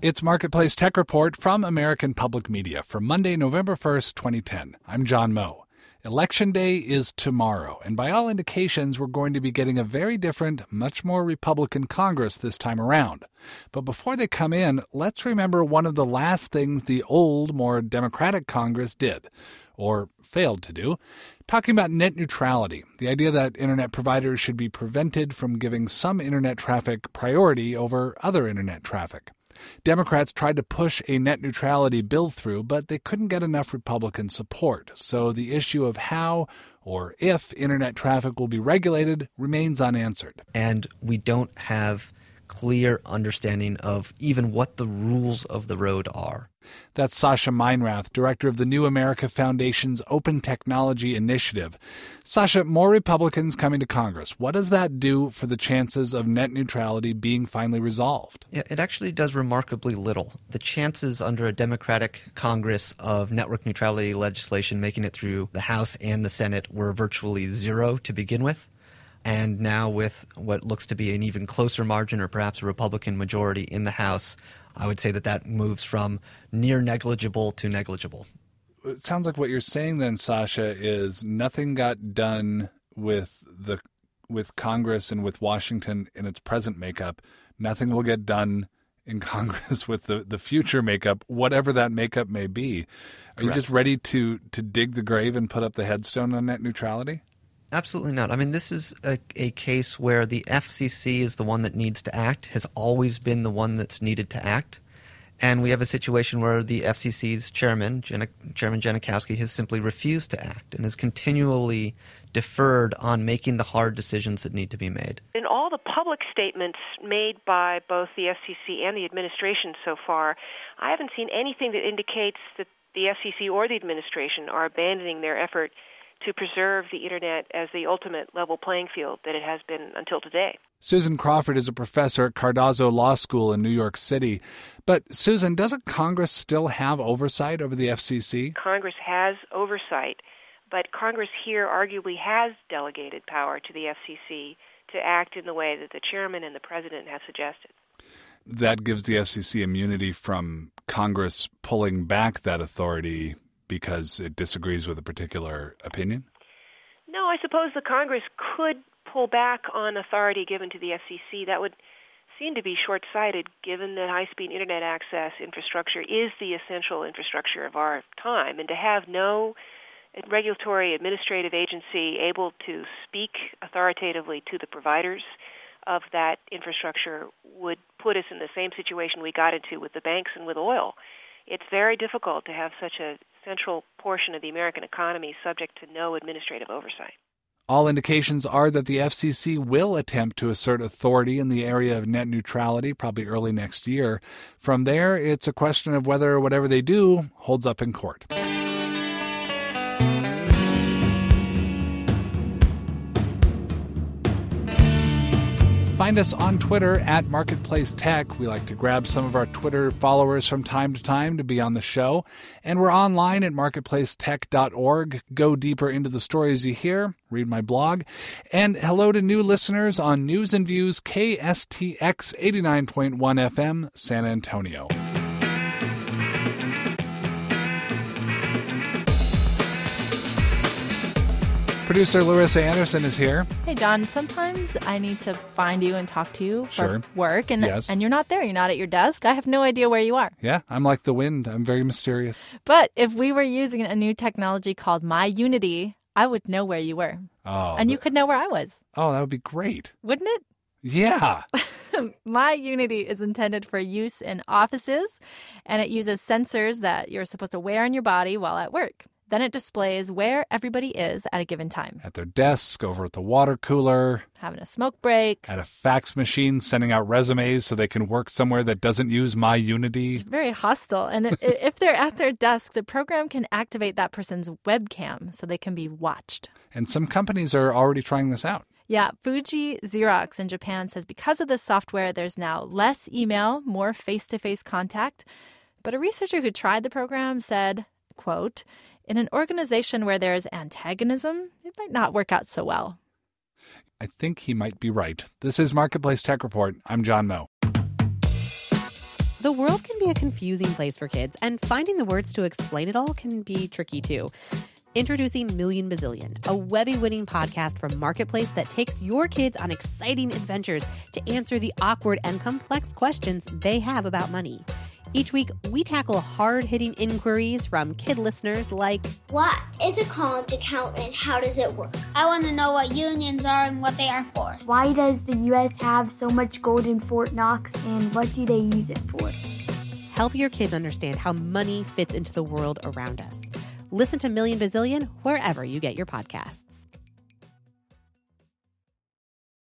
It's Marketplace Tech Report from American Public Media for Monday, November 1st, 2010. I'm John Moe. Election Day is tomorrow, and by all indications, we're going to be getting a very different, much more Republican Congress this time around. But before they come in, let's remember one of the last things the old, more Democratic Congress did, or failed to do, talking about net neutrality, the idea that Internet providers should be prevented from giving some Internet traffic priority over other Internet traffic. Democrats tried to push a net neutrality bill through, but they couldn't get enough Republican support. So the issue of how or if Internet traffic will be regulated remains unanswered. And we don't have clear understanding of even what the rules of the road are. That's Sasha Meinrath, director of the New America Foundation's Open Technology Initiative. Sasha, more Republicans coming to Congress. What does that do for the chances of net neutrality being finally resolved? Yeah, it actually does remarkably little. The chances under a Democratic Congress of network neutrality legislation making it through the House and the Senate were virtually zero to begin with. And now with what looks to be an even closer margin or perhaps a Republican majority in the House, I would say that moves from near negligible to negligible. It sounds like what you're saying then, Sasha, is nothing got done with Congress and with Washington in its present makeup. Nothing will get done in Congress with the future makeup, whatever that makeup may be. Are Correct. You just ready to dig the grave and put up the headstone on net neutrality? Absolutely not. I mean, this is a case where the FCC is the one that needs to act, has always been the one that's needed to act. And we have a situation where the FCC's chairman, Chairman Janikowski, has simply refused to act and has continually deferred on making the hard decisions that need to be made. In all the public statements made by both the FCC and the administration so far, I haven't seen anything that indicates that the FCC or the administration are abandoning their effort to preserve the Internet as the ultimate level playing field that it has been until today. Susan Crawford is a professor at Cardozo Law School in New York City. But, Susan, doesn't Congress still have oversight over the FCC? Congress has oversight, but Congress here arguably has delegated power to the FCC to act in the way that the chairman and the president have suggested. That gives the FCC immunity from Congress pulling back that authority because it disagrees with a particular opinion? No, I suppose the Congress could pull back on authority given to the FCC. That would seem to be short-sighted given that high-speed Internet access infrastructure is the essential infrastructure of our time. And to have no regulatory administrative agency able to speak authoritatively to the providers of that infrastructure would put us in the same situation we got into with the banks and with oil. It's very difficult to have such a central portion of the American economy subject to no administrative oversight. All indications are that the FCC will attempt to assert authority in the area of net neutrality, probably early next year. From there, it's a question of whether whatever they do holds up in court. Find us on Twitter at Marketplace Tech. We like to grab some of our Twitter followers from time to time to be on the show. And we're online at marketplacetech.org. Go deeper into the stories you hear. Read my blog. And hello to new listeners on News and Views KSTX 89.1 FM, San Antonio. Producer Larissa Anderson is here. Hey, John, sometimes I need to find you and talk to you for work, and you're not there. You're not at your desk. I have no idea where you are. Yeah, I'm like the wind. I'm very mysterious. But if we were using a new technology called MyUnity, I would know where you were. Oh, and you could know where I was. Oh, that would be great. Wouldn't it? Yeah. MyUnity is intended for use in offices, and it uses sensors that you're supposed to wear on your body while at work. Then it displays where everybody is at a given time. At their desk, over at the water cooler. Having a smoke break. At a fax machine, sending out resumes so they can work somewhere that doesn't use MyUnity. It's very hostile. And if they're at their desk, the program can activate that person's webcam so they can be watched. And some companies are already trying this out. Yeah, Fuji Xerox in Japan says because of this software, there's now less email, more face-to-face contact. But a researcher who tried the program said, quote, in an organization where there is antagonism, it might not work out so well. I think he might be right. This is Marketplace Tech Report. I'm John Moe. The world can be a confusing place for kids, and finding the words to explain it all can be tricky too. Introducing Million Bazillion, a Webby-winning podcast from Marketplace that takes your kids on exciting adventures to answer the awkward and complex questions they have about money. Each week, we tackle hard-hitting inquiries from kid listeners like, what is a college account and how does it work? I want to know what unions are and what they are for. Why does the U.S. have so much gold in Fort Knox and what do they use it for? Help your kids understand how money fits into the world around us. Listen to Million Bazillion wherever you get your podcasts.